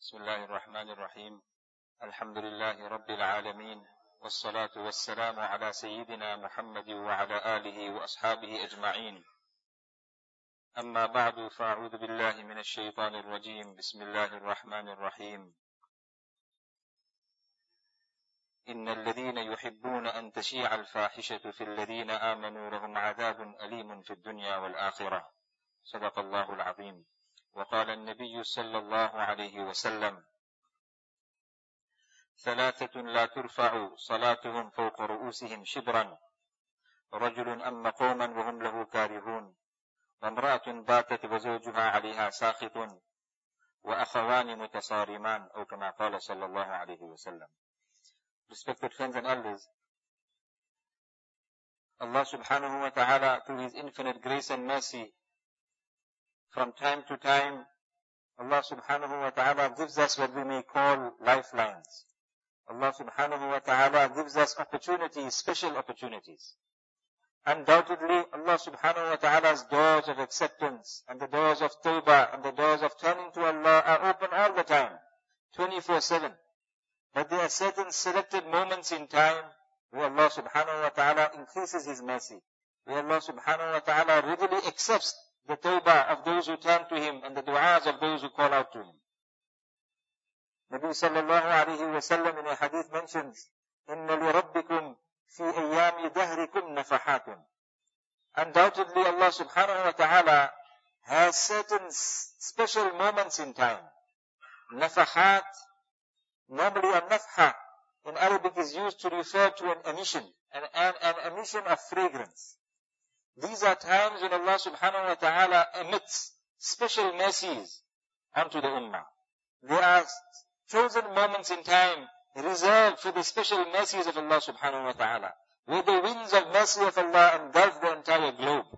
بسم الله الرحمن الرحيم. الحمد لله رب العالمين، والصلاة والسلام على سيدنا محمد وعلى آله وأصحابه أجمعين. أما بعد، فأعوذ بالله من الشيطان الرجيم. بسم الله الرحمن الرحيم. إن الذين يحبون أن تشيع الفاحشة في الذين آمنوا لهم عذاب أليم في الدنيا والآخرة. صدق الله العظيم. وقال النبي صلى الله عليه وسلم: ثلاثة لا ترفع صلاتهم فوق رؤوسهم شبرا: رجل أما قوما وهم له كارهون، وامرأة باتت وزوجها عليها ساخط، وأخوان متصارمان، أو كما قال صلى الله عليه وسلم. Respected friends and elders, Allah subhanahu wa ta'ala, through His infinite grace and mercy, from time to time, Allah subhanahu wa ta'ala gives us what we may call lifelines. Allah subhanahu wa ta'ala gives us opportunities, special opportunities. Undoubtedly, Allah subhanahu wa ta'ala's doors of acceptance and the doors of tawbah and the doors of turning to Allah are open all the time, 24/7. But there are certain selected moments in time where Allah subhanahu wa ta'ala increases His mercy, where Allah subhanahu wa ta'ala readily accepts the tawbah of those who turn to Him and the du'as of those who call out to Him. Nabi sallallahu alayhi wa sallam in a hadith mentions, إِنَّ لِرَبِّكُمْ فِي أَيَّامِ دَهْرِكُمْ نَفَحَاتٌ. Undoubtedly, Allah subhanahu wa ta'ala has certain special moments in time. Nafahat, normally a nafha in Arabic is used to refer to an emission, an emission of fragrance. These are times when Allah subhanahu wa ta'ala emits special mercies onto the ummah. There are chosen moments in time reserved for the special mercies of Allah subhanahu wa ta'ala, where the winds of mercy of Allah engulf the entire globe.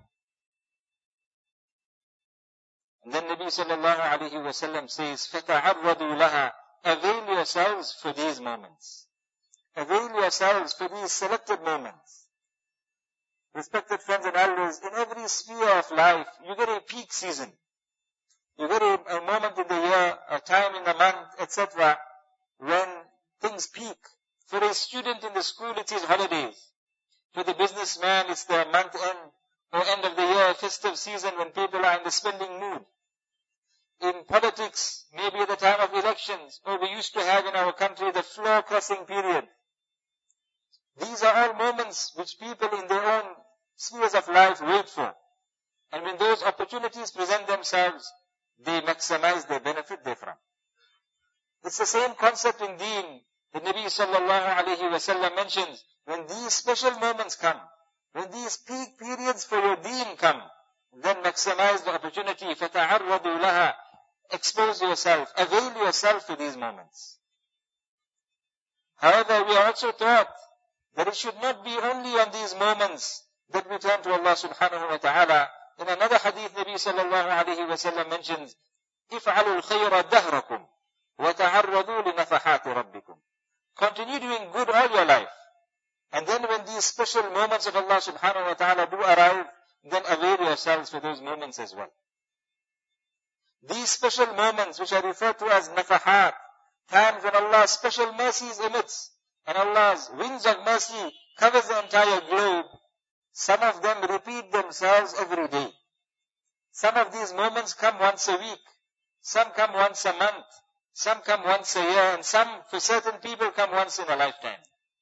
And then Nabi sallallahu alayhi wa sallam says, فَتَعَرَّضُوا لَهَا. Avail yourselves for these moments. Avail yourselves for these selected moments. Respected friends and elders, in every sphere of life, you get a peak season. You get a moment in the year, a time in the month, etc., when things peak. For a student in the school, it is holidays. For the businessman, it's the month end or end of the year, festive season when people are in the spending mood. In politics, maybe at the time of elections, or we used to have in our country the floor crossing period. These are all moments which people in their own spheres of life wait for. And when those opportunities present themselves, they maximize their benefit therefrom. It's the same concept in Deen that Nabi sallallahu alayhi wa sallam mentions. When these special moments come, when these peak periods for your Deen come, then maximize the opportunity. فَتَعَرَّضُوا لَهَا. Expose yourself, avail yourself to these moments. However, we are also taught that it should not be only on these moments that we turn to Allah subhanahu wa ta'ala. In another hadith, Nabi sallallahu alayhi wa sallam mentions, إِفْعَلُوا الْخَيْرَ دَهْرَكُمْ وَتَعَرَّضُوا لِنَفَحَاتِ رَبِّكُمْ. Continue doing good all your life. And then when these special moments of Allah subhanahu wa ta'ala do arrive, then avail yourselves for those moments as well. These special moments, which are referred to as nafahat, times when Allah's special mercies emits, and Allah's winds of mercy covers the entire globe, some of them repeat themselves every day. Some of these moments come once a week, some come once a month, some come once a year, and some, for certain people, come once in a lifetime.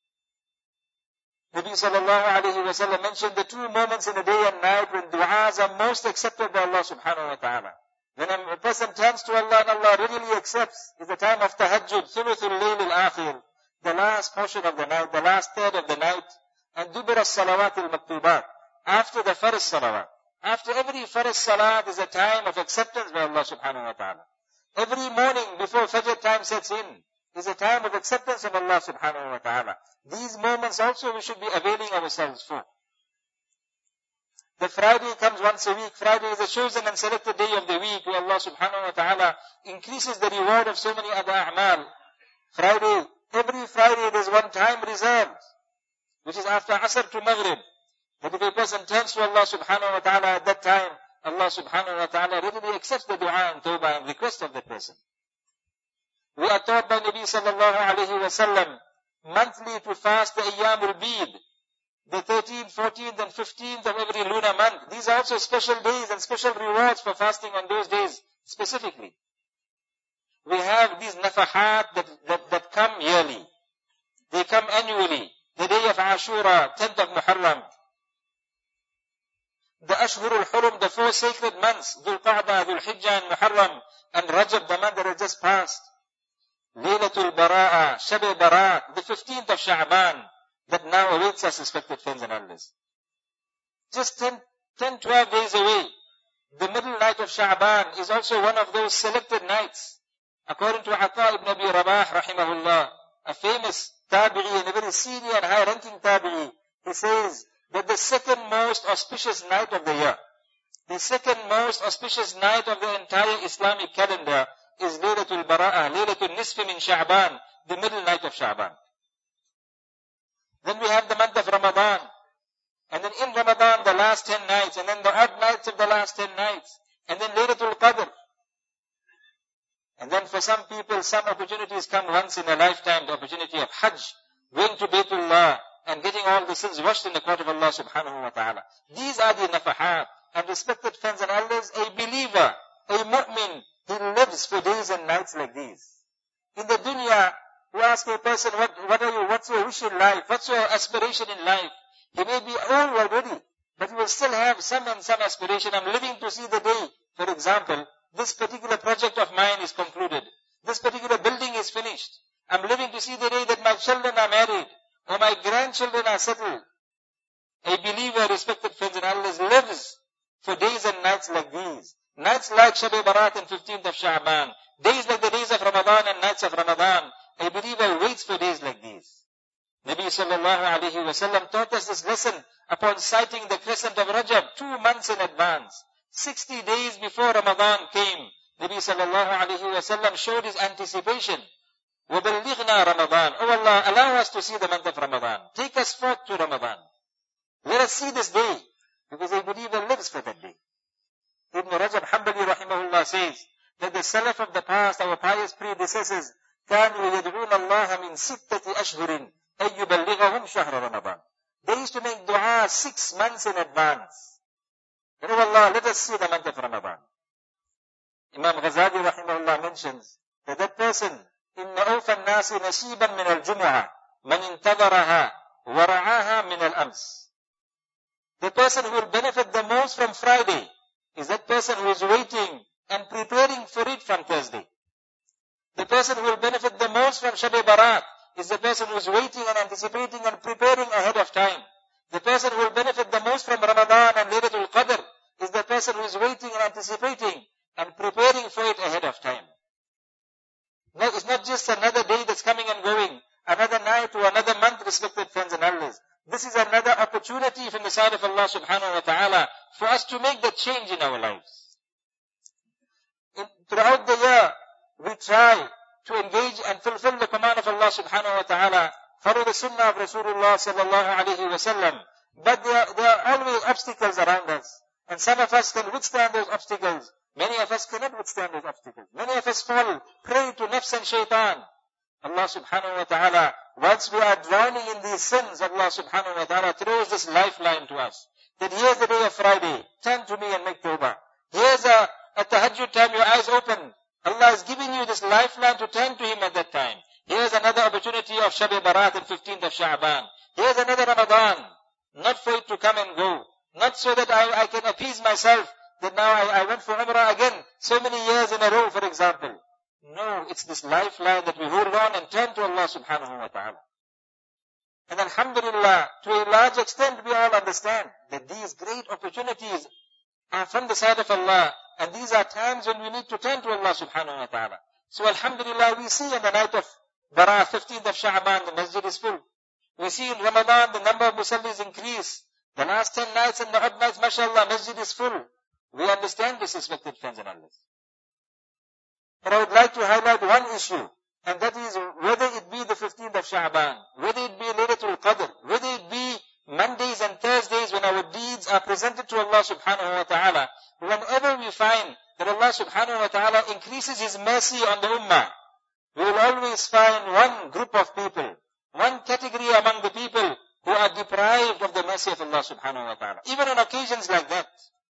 Nabi sallallahu alayhi wa sallam mentioned the two moments in a day and night when du'as are most accepted by Allah subhanahu wa ta'ala. When a person turns to Allah and Allah readily accepts, is the time of tahajjud, thuluthul layl al-akhir, the last portion of the night, the last third of the night, and dubur as-salawat al-maktubat, after the farz salawat. After every farz salat is a time of acceptance by Allah subhanahu wa ta'ala. Every morning before Fajr time sets in is a time of acceptance of Allah subhanahu wa ta'ala. These moments also we should be availing ourselves for. The Friday comes once a week. Friday is a chosen and selected day of the week where Allah subhanahu wa ta'ala increases the reward of so many other a'mal. Friday, every Friday there's one time reserved, which is after Asr to Maghrib. That if a person turns to Allah subhanahu wa ta'ala at that time, Allah subhanahu wa ta'ala readily accepts the dua and tawbah and request of that person. We are taught by Nabi sallallahu alayhi wa sallam monthly to fast the Ayyamul Bid, the 13th, 14th and 15th of every lunar month. These are also special days and special rewards for fasting on those days specifically. We have these nafahat that come yearly. They come annually. The day of Ashura, 10th of Muharram. The Ashhurul Hurum, the 4 sacred months, Dhul Qa'dah, Dhul Hijjah and Muharram, and Rajab, the month that has just passed. Laylatul Bara'a, Shab-e Barat, the 15th of Sha'ban, that now awaits us, respected friends and elders. Just 10, 12 days away. The middle night of Sha'ban is also one of those selected nights. According to Ata ibn Abi Rabah, rahimahullah, a famous tabi'i and a very senior and high-ranking tabi'i, he says that the second most auspicious night of the year, the second most auspicious night of the entire Islamic calendar is Laylatul Bara'a, Laylatul Nisfi min Sha'ban, the middle night of Sha'ban. Then we have the month of Ramadan. And then in Ramadan, the last 10 nights, and then the odd nights of the last 10 nights, and then Laylatul Qadr. And then for some people, some opportunities come once in a lifetime, the opportunity of Hajj, going to Baytullah, and getting all the sins washed in the court of Allah subhanahu wa ta'ala. These are the nafahat. And respected friends and elders, a believer, a mu'min, he lives for days and nights like these. In the dunya, you ask a person, what's your wish in life? What's your aspiration in life? He may be old already, but he will still have some aspiration. I'm living to see the day. For example, this particular project of mine is concluded. This particular building is finished. I'm living to see the day that my children are married, or my grandchildren are settled. A believer, respected friends and elders, lives for days and nights like these. Nights like Shab-e Barat and 15th of Sha'ban. Days like the days of Ramadan and nights of Ramadan. A believer waits for days like these. Nabi sallallahu alayhi wa sallam taught us this lesson upon sighting the crescent of Rajab 2 months in advance. 60 days before Ramadan came, Nabi sallallahu alayhi wa sallam showed his anticipation. وَبَلِّغْنَا Ramadan. Oh Allah, allow us to see the month of Ramadan. Take us forth to Ramadan. Let us see this day, because a believer lives for that day. Ibn Rajab Hanbali rahimahullah says that the Salaf of the past, our pious predecessors, كانوا يدعون الله من 6 أشهر أن يبلغهم شهر رمضان. They used to make dua 6 months in advance. Oh Allah, let us see the month of Ramadan. Imam Ghazali rahimahullah mentions that that person, إن أوفى الناس نصيبا من الجمعة من انتظرها ورعاها من الأمس. The person who will benefit the most from Friday is that person who is waiting and preparing for it from Thursday. The person who will benefit the most from Shab-e Barat is the person who is waiting and anticipating and preparing ahead of time. The person who will benefit the most from Ramadan and Laylatul Qadr is the person who is waiting and anticipating and preparing for it ahead of time. No, it's not just another day that's coming and going, another night or another month, respected friends and elders. This is another opportunity from the side of Allah subhanahu wa ta'ala for us to make that change in our lives. Throughout the year, we try to engage and fulfill the command of Allah subhanahu wa ta'ala, follow the sunnah of Rasulullah sallallahu alayhi wa sallam. But there are always obstacles around us. And some of us can withstand those obstacles. Many of us cannot withstand those obstacles. Many of us fall prey to nafs and shaitan. Allah subhanahu wa ta'ala, once we are drowning in these sins, Allah subhanahu wa ta'ala throws this lifeline to us. That here's the day of Friday, turn to me and make tawbah. Here's a tahajjud time, your eyes open. Allah is giving you this lifeline to turn to Him at that time. Here's another opportunity of Shab-e Barat and 15th of Sha'ban. Here's another Ramadan. Not for it to come and go. Not so that I can appease myself that now I went for Umrah again so many years in a row, for example. No, it's this lifeline that we hold on and turn to Allah subhanahu wa ta'ala. And alhamdulillah, to a large extent we all understand that these great opportunities are from the side of Allah, and these are times when we need to turn to Allah subhanahu wa ta'ala. So alhamdulillah, we see in the night of Bara, 15th of Sha'ban, the masjid is full. We see in Ramadan the number of musallis increase. The last 10 nights and the odd nights, mashallah, masjid is full. We understand this, respected friends and others. But I would like to highlight one issue, and that is whether it be the 15th of Sha'ban, whether it be Laylatul Qadr, whether it be Mondays and Thursdays when our deeds are presented to Allah subhanahu wa ta'ala, whenever we find that Allah subhanahu wa ta'ala increases His mercy on the ummah, we will always find one group of people, one category among the people who are deprived of the mercy of Allah subhanahu wa ta'ala. Even on occasions like that.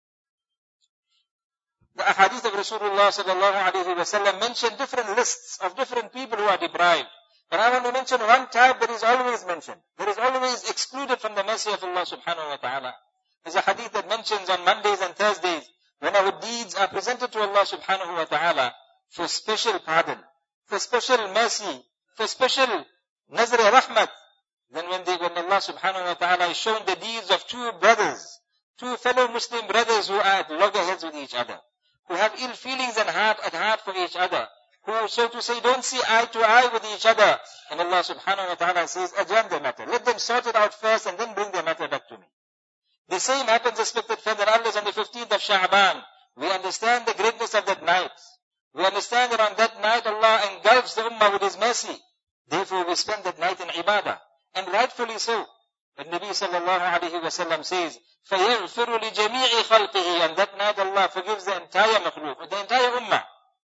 The ahadith of Rasulullah sallallahu alayhi wa sallam mention different lists of different people who are deprived. But I want to mention one type that is always mentioned. That is always excluded from the mercy of Allah subhanahu wa ta'ala. There's a hadith that mentions on Mondays and Thursdays, when our deeds are presented to Allah subhanahu wa ta'ala for special pardon, for special mercy, for special nazr rahmat, then when Allah subhanahu wa ta'ala is shown the deeds of two brothers, two fellow Muslim brothers who are at loggerheads with each other, who have ill feelings at heart for each other, who, so to say, don't see eye to eye with each other, and Allah subhanahu wa ta'ala says, adjourn the matter. Let them sort it out first and then bring their matter back to me. The same happens, respected friends and elders, on the 15th of Sha'ban. We understand the greatness of that night. We understand that on that night Allah engulfs the ummah with His mercy. Therefore we spend that night in ibadah. And rightfully so. But Nabi sallallahu alayhi wa sallam says, فَيَغْفِرُ لِجَمِيعِ خَلْقِهِ. And that night Allah forgives the entire makhluk, the entire ummah.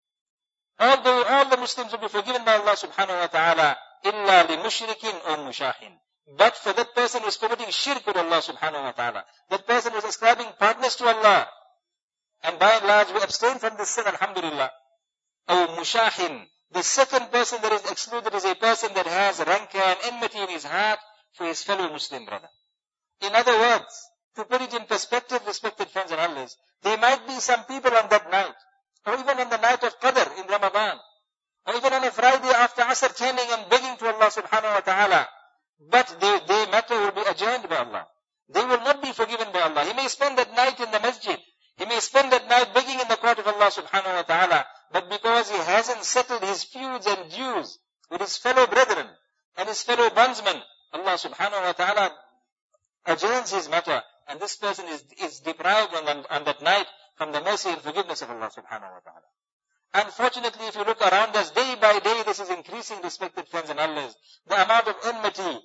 All the Muslims will be forgiven by Allah subhanahu wa ta'ala, إِلَّا لِمُشْرِكٍ أَوْ مُشَاحٍ. But for that person who is committing shirk with Allah subhanahu wa ta'ala, that person who is ascribing partners to Allah, and by and large we abstain from this sin, alhamdulillah. أَوْ مُشَاحٍ. The second person that is excluded is a person that has rancor and enmity in his heart for his fellow Muslim brother. In other words, to put it in perspective, respected friends and elders, there might be some people on that night, or even on the night of Qadr in Ramadan, or even on a Friday after Asr, turning and begging to Allah subhanahu wa ta'ala, but their matter will be adjourned by Allah. They will not be forgiven by Allah. He may spend that night in the masjid. He may spend that night begging in the court of Allah subhanahu wa ta'ala, but because he hasn't settled his feuds and dues with his fellow brethren and his fellow bondsmen, Allah subhanahu wa ta'ala adjourns his matter, and this person is deprived on that night from the mercy and forgiveness of Allah subhanahu wa ta'ala. Unfortunately, if you look around us, day by day, this is increasing, respected friends and elders. The amount of enmity,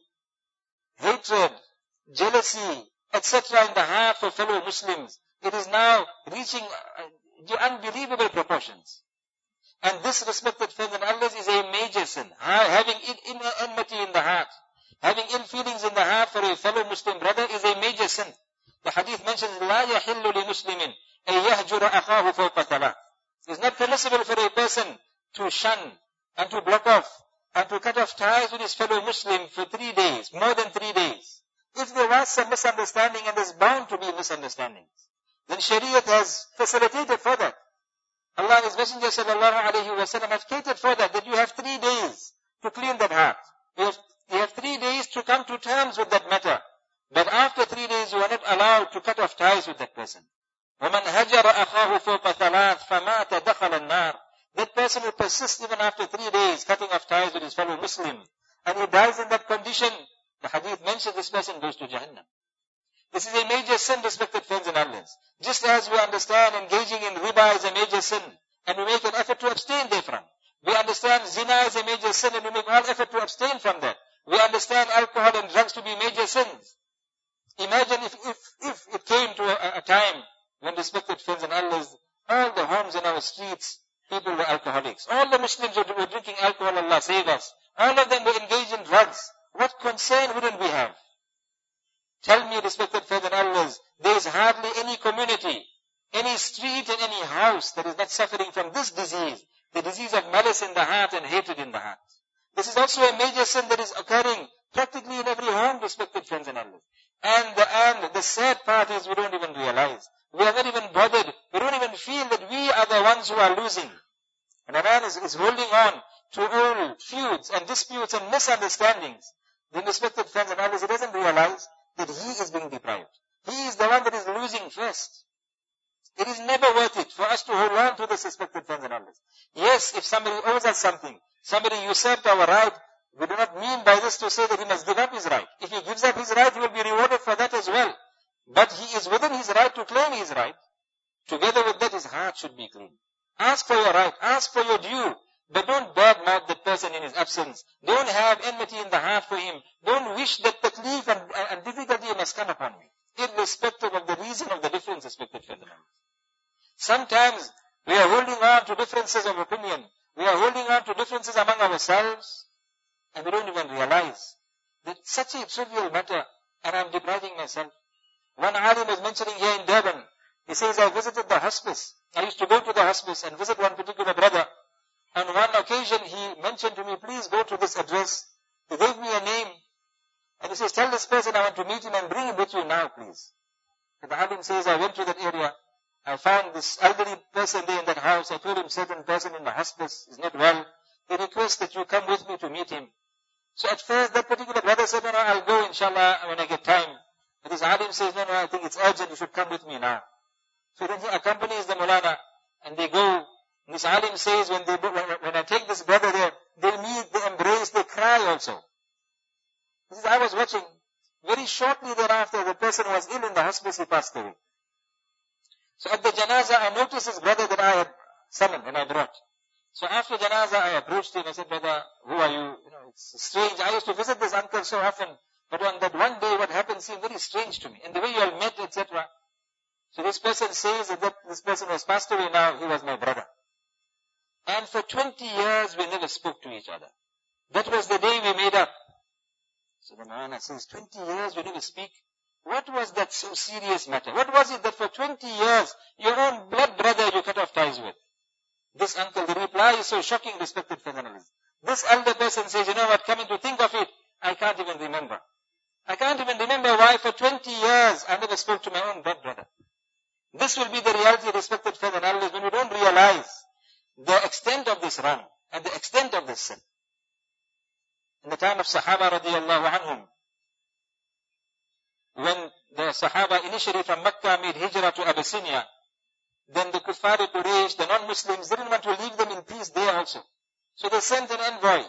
hatred, jealousy, etc. in the heart for fellow Muslims, it is now reaching unbelievable proportions. And this, respected friends and elders, is a major sin. Having enmity in the heart, having ill feelings in the heart for a fellow Muslim brother is a major sin. The hadith mentions, لا يحل لمسلم أن يهجر أخاه فوق ثلاث. It's not permissible for a person to shun and to block off and to cut off ties with his fellow Muslim for 3 days, more than 3 days. If there was some misunderstanding, and there's bound to be misunderstandings, then Shariat has facilitated for that. Allah and His Messenger sallallahu alayhi wa sallam have catered for that you have 3 days to clean that heart. You have 3 days to come to terms with that matter. But after 3 days, you are not allowed to cut off ties with that person. وَمَنْ هَجَرَ أَخَاهُ فَوْقَ ثَلَاثٍ فَمَاتَ دَخَلَ النَّارِ. That person who persists even after 3 days cutting off ties with his fellow Muslim, and he dies in that condition, the hadith mentions this person goes to Jahannam. This is a major sin, respected friends and elders. Just as we understand engaging in riba is a major sin, and we make an effort to abstain therefrom. We understand zina is a major sin, and we make all effort to abstain from that. We understand alcohol and drugs to be major sins. Imagine if it came to a time when, respected friends and elders, all the homes in our streets, people were alcoholics. All the Muslims were drinking alcohol, Allah save us. All of them were engaged in drugs. What concern wouldn't we have? Tell me, respected friends and elders, there is hardly any community, any street and any house that is not suffering from this disease, the disease of malice in the heart and hatred in the heart. This is also a major sin that is occurring practically in every home, respected friends and elders. And the sad part is we don't even realize. We are not even bothered. We don't even feel that we are the ones who are losing. And a man is holding on to old feuds and disputes and misunderstandings. Then, respected friends and elders, he doesn't realize that he is being deprived. He is the one that is losing first. It is never worth it for us to hold on to this, respected friends and elders. Yes, if somebody owes us something, somebody usurped our right, we do not mean by this to say that he must give up his right. If he gives up his right, he will be rewarded for that as well. But he is within his right to claim his right. Together with that, his heart should be clean. Ask for your right. Ask for your due. But don't badmouth that person in his absence. Don't have enmity in the heart for him. Don't wish that taklif and difficulty must come upon me, irrespective of the reason of the difference, respected friends and elders. Sometimes we are holding on to differences of opinion, We are holding on to differences among ourselves, and we don't even realize that such a trivial matter, and I'm depriving myself. One alim was mentioning here in Durban, he says, I visited the hospice. I used to go to the hospice and visit one particular brother. On one occasion, he mentioned to me, please go to this address. He gave me a name, and he says, tell this person I want to meet him and bring him with you now, please. And the alim says, I went to that area. I found this elderly person there in that house. I told him, certain person in the hospice is not well. He requests that you come with me to meet him. So at first, that particular brother said, no, I'll go, inshallah, when I get time. But this alim says, no, I think it's urgent, you should come with me now. So then he accompanies the Mulana, and they go. And this alim says, when I take this brother there, they meet, they embrace, they cry also. He says, I was watching. Very shortly thereafter, the person was ill in the hospice, he passed away. So at the janazah, I noticed this brother that I had summoned and I brought. So after janazah, I approached him. I said, brother, who are you? It's strange. I used to visit this uncle so often. But on that one day, what happened seemed very strange to me. And the way you all met, etc. So this person says that this person was passed away now. He was my brother. And for 20 years, we never spoke to each other. That was the day we made up. So the man says, 20 years we never speak. What was that so serious matter? What was it that for 20 years, your own blood brother you cut off ties with? This uncle, the reply is so shocking, respected friends. This elder person says, you know what, coming to think of it, I can't even remember. I can't even remember why for 20 years I never spoke to my own blood brother. This will be the reality, respected friends, when we don't realize the extent of this wrong and the extent of this sin. In the time of Sahaba radiallahu anhum, when the Sahaba initially from Mecca made hijrah to Abyssinia, then the Kuffar Quraysh, the non-Muslims, didn't want to leave them in peace there also. So they sent an envoy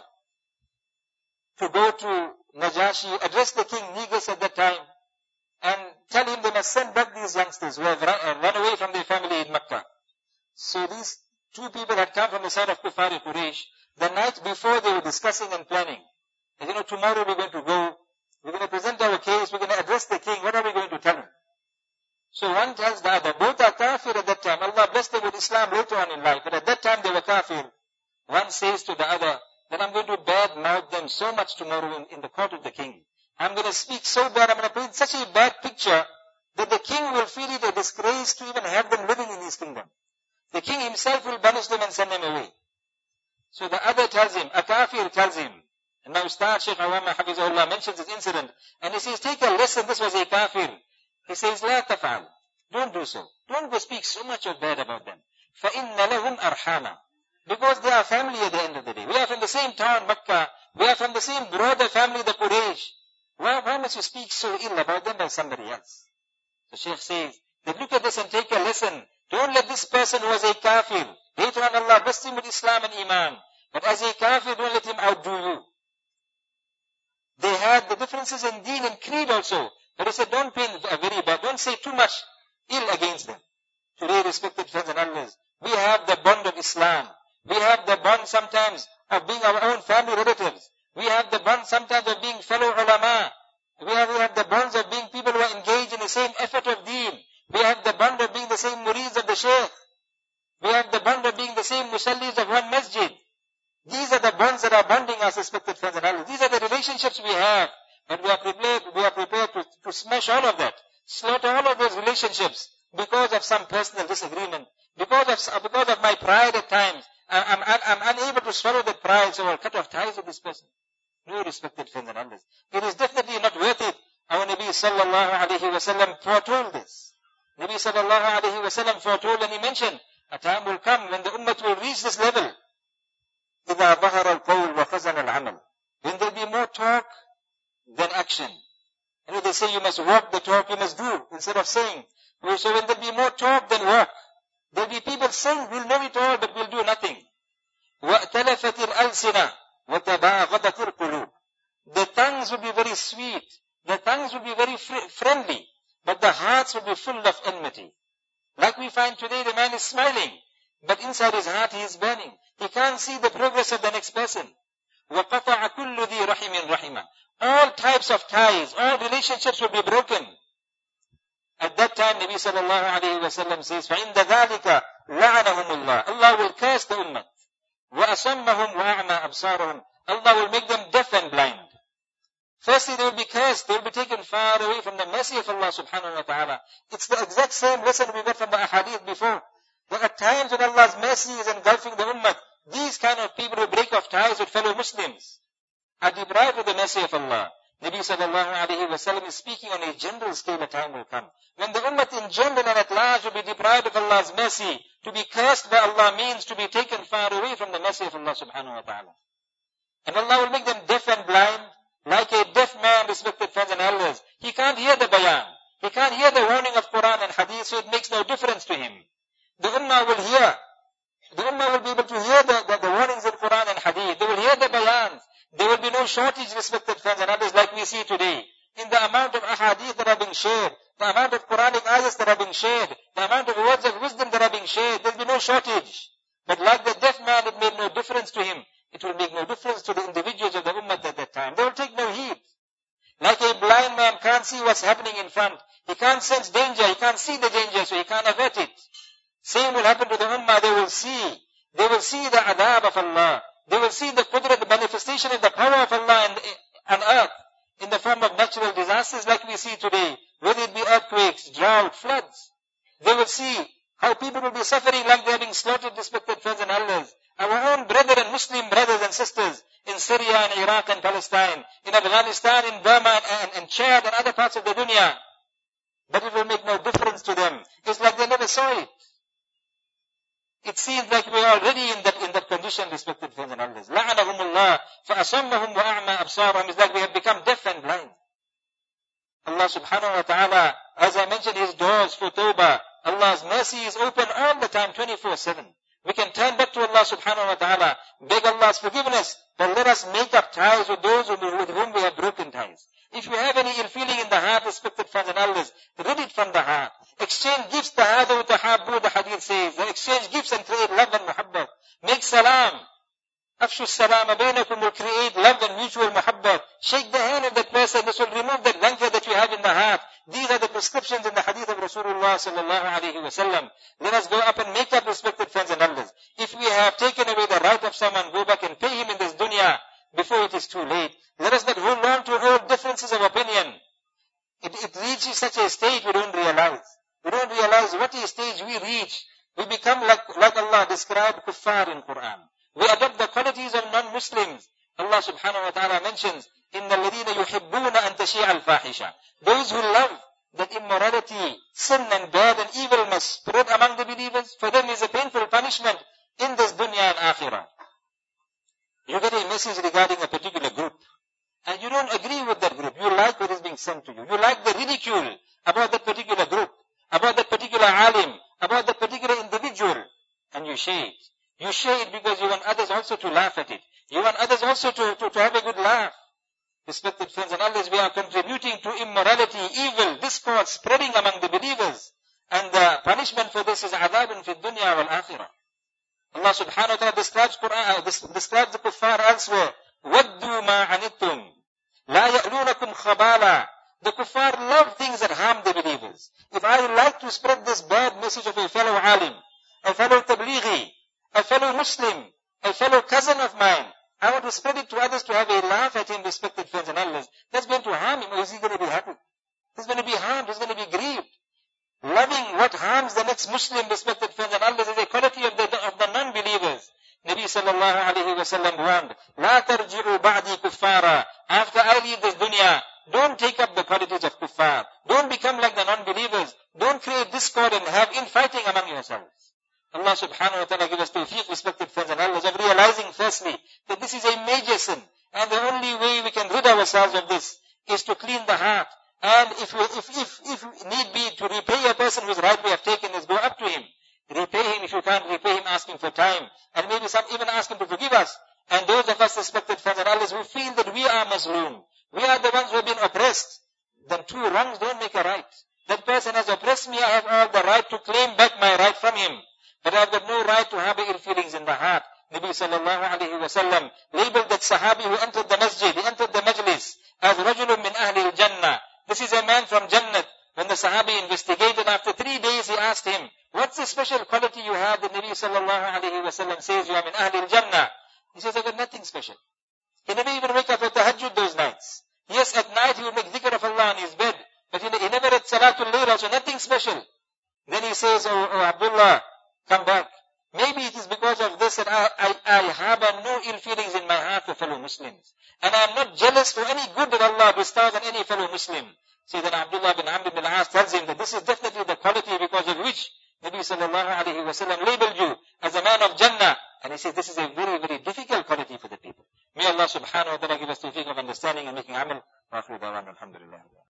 to go to Najashi, address the king, Negus at that time, and tell him they must send back these youngsters who have run away from their family in Mecca. So these two people had come from the side of Kuffar Quraysh. The night before they were discussing and planning. And tomorrow we're going to go, we're going to present our case, we're going to address the king, what are we going to tell him? So one tells the other, both are kafir at that time. Allah blessed them with Islam later on in life, but at that time they were kafir. One says to the other, that I'm going to bad-mouth them so much tomorrow in the court of the king. I'm going to speak so bad, I'm going to paint such a bad picture, that the king will feel it a disgrace to even have them living in his kingdom. The king himself will banish them and send them away. So the other tells him, a kafir tells him, and my Ustad Shaykh Awama Hafizahullah mentions this incident, and he says, take a lesson, this was a kafir. He says, لا تفعل. Don't do so. Don't go speak so much of bad about them. فَإِنَّ لَهُمْ أَرْحَامًا. Because they are family at the end of the day. We are from the same town, Makkah. We are from the same brother family, the Quraysh. Why must you speak so ill about them by somebody else? The Shaykh says, that look at this and take a lesson. Don't let this person who was a kafir, later on Allah blessed him with Islam and Iman. But as a kafir, don't let him outdo you. They had the differences in deen and creed also. But he said, don't paint very bad. Don't say too much ill against them. Today, respected friends and elders, we have the bond of Islam. We have the bond sometimes of being our own family relatives. We have the bond sometimes of being fellow ulama. We have the bonds of being people who are engaged in the same effort of deen. We have the bond of being the same murids of the Shaykh. We have the bond of being the same musallis of one masjid. These are the bonds that are bonding us, respected friends and elders. These are the relationships we have. But we are prepared to smash all of that, slaughter all of those relationships because of some personal disagreement, because of my pride at times. I'm unable to swallow that pride, so I'll cut off ties with this person. No, respected friends and elders. It is definitely not worth it. Our Nabi sallallahu alayhi wa sallam foretold this. Nabi sallallahu alayhi wa sallam foretold, and he mentioned, a time will come when the ummah will reach this level. إِذَا ظَهَرَ الْقَوْلُ وَخَزَنَ الْعَمَلُ. When there will be more talk than action. They say you must walk the talk, you must do, instead of saying. So when there will be more talk than walk, there will be people saying, we'll know it all, but we'll do nothing. وَأْتَلَفَتِ الْأَلْسِنَةِ وَتَبَاغَضَتِ الْقُلُوبِ. The tongues will be very sweet, the tongues will be very friendly, but the hearts will be full of enmity. Like we find today, the man is smiling, but inside his heart he is burning. He can't see the progress of the next person. وَقَطَعَ كُلُّ ذِي رَحِمٍ رَحِمًا. All types of ties, all relationships will be broken. At that time, Nabi sallallahu alayhi wa sallam says, فَعِنْدَ ذَلِكَ لَعَنَهُمُ اللَّهِ. Allah will curse the ummah. وَأَصَمَّهُمْ وَأَعْمَى أَبْصَارُهُمْ. Allah will make them deaf and blind. Firstly, they will be cursed. They will be taken far away from the mercy of Allah subhanahu wa ta'ala. It's the exact same lesson we got from the ahadith before. That at times when Allah's mercy is engulfing the ummah, these kind of people who break off ties with fellow Muslims are deprived of the mercy of Allah. Nabi sallallahu alayhi wa sallam is speaking on a general scale. A time will come when the ummah in general and at large will be deprived of Allah's mercy. To be cursed by Allah means to be taken far away from the mercy of Allah subhanahu wa ta'ala. And Allah will make them deaf and blind, like a deaf man, respected friends and elders. He can't hear the bayan. He can't hear the warning of Quran and hadith, so it makes no difference to him. The ummah will hear. The ummah will be able to hear the warnings in Quran and hadith. They will hear the bayans. There will be no shortage, respected friends and others, like we see today. In the amount of ahadith that are being shared, the amount of Quranic ayahs that are being shared, the amount of words of wisdom that are being shared, there will be no shortage. But like the deaf man, it made no difference to him. It will make no difference to the individuals of the ummah at that time. They will take no heed. Like a blind man can't see what's happening in front. He can't sense danger. He can't see the danger, so he can't avert it. Same will happen to the ummah. They will see the adab of Allah. They will see the qudrat, the manifestation of the power of Allah on earth in the form of natural disasters like we see today, whether it be earthquakes, drought, floods. They will see how people will be suffering like they are being slaughtered, respected friends and elders. Our own brethren, Muslim brothers and sisters in Syria and Iraq and Palestine, in Afghanistan, in Burma and Chad and other parts of the dunya. But it will make no difference to them. It's like they never saw it. It seems like we are already in that condition, respected friends and elders. لَعَنَهُمُ اللَّهُ فَأَصَمَّهُمْ وَأَعْمَى أَبْصَارُهُمْ. It's like we have become deaf and blind. Allah subhanahu wa ta'ala, as I mentioned, His doors for tawbah, Allah's mercy is open all the time, 24/7. We can turn back to Allah subhanahu wa ta'ala, beg Allah's forgiveness, but let us make up ties with those with whom we have broken ties. If you have any ill feeling in the heart, respected friends and elders, rid it from the heart. Exchange gifts, tahadu tahabbu, the hadith says. Exchange gifts and create love and muhabbat. Make salam. Afshu salama bainakum will create love and mutual muhabbat. Shake the hand of that person. This will remove that rancor that you have in the heart. These are the prescriptions in the hadith of Rasulullah sallallahu alayhi wa sallam. Let us go up and make up, respected friends and elders. If we have taken away the right of someone, go back and pay him in this dunya before it is too late. Let us not hold on to old differences of opinion. It reaches such a stage we don't realize. We don't realize what a stage we reach. We become like Allah described kuffar in Quran. We adopt the qualities of non-Muslims. Allah subhanahu wa ta'ala mentions, إِنَّ الَّذِينَ يُحِبُّونَ أَن تَشِيعَ الْفَاحِشَةِ. Those who love that immorality, sin and bad and evil must spread among the believers, for them is a painful punishment in this dunya and akhirah. You get a message regarding a particular group, and you don't agree with that group. You like what is being sent to you. You like the ridicule about that particular group, about that particular alim, about that particular individual, and you share it. You share it because you want others also to laugh at it. You want others also to have a good laugh. Respected friends and elders, we are contributing to immorality, evil, discord spreading among the believers. And the punishment for this is adabun fi dunya wal akhirah. Allah subhanahu wa ta'ala describes the kuffar elsewhere. وَدُّوا مَا عَنِتُّمْ لَا يَأْلُونَكُمْ خَبَالًا. The kuffar love things that harm the believers. If I like to spread this bad message of a fellow alim, a fellow tablighi, a fellow Muslim, a fellow cousin of mine, I want to spread it to others to have a laugh at him, respected friends and elders. That's going to harm him, or is he going to be happy? He's going to be harmed, he's going to be grieved. Loving what harms the next Muslim, respected friends and elders, is a quality of the non-believers. Nabi sallallahu alayhi wa sallam warned, لَا تَرْجِعُوا بَعْدِي كُفَّارًا. After I leave this dunya, don't take up the qualities of kuffar. Don't become like the non-believers. Don't create discord and have infighting among yourselves. Allah subhanahu wa ta'ala give us tawfiq, respected friends and elders, of realizing firstly that this is a major sin. And the only way we can rid ourselves of this is to clean the heart. And if need be, to repay a person whose right we have taken, is go up to him. Repay him. If you can't repay him, ask him for time. And maybe some even ask him to forgive us. And those of us, respected friends and elders, who feel that we are mazloom, we are the ones who have been oppressed, then two wrongs don't make a right. That person has oppressed me, I have all the right to claim back my right from him. But I have got no right to harbor ill feelings in the heart. Nabi sallallahu alayhi wa sallam labeled that sahabi who entered the masjid, he entered the majlis, as rajulun min ahli al-jannah. This is a man from Jannat. When the sahabi investigated, after 3 days he asked him, What's the special quality you have that Nabi sallallahu alayhi wa sallam says you are min ahli al-jannah? He says, I got nothing special. He never even wake up for tahajjud those nights. Yes, at night he would make dhikr of Allah on his bed, but he never had salatul layl, so nothing special. Then he says, oh Abdullah, come back. Maybe it is because of this that I harbor no ill feelings in my heart for fellow Muslims. And I am not jealous for any good that Allah bestows on any fellow Muslim. See, then Abdullah bin Amr bin al-As tells him that this is definitely the quality because of which Nabi sallallahu alayhi wa sallam labeled you as a man of Jannah. And he says this is a very, very difficult quality for the people. May Allah subhanahu wa ta'ala give us tawfiq of understanding and making amal. Wa akhiru da'wana alhamdulillah.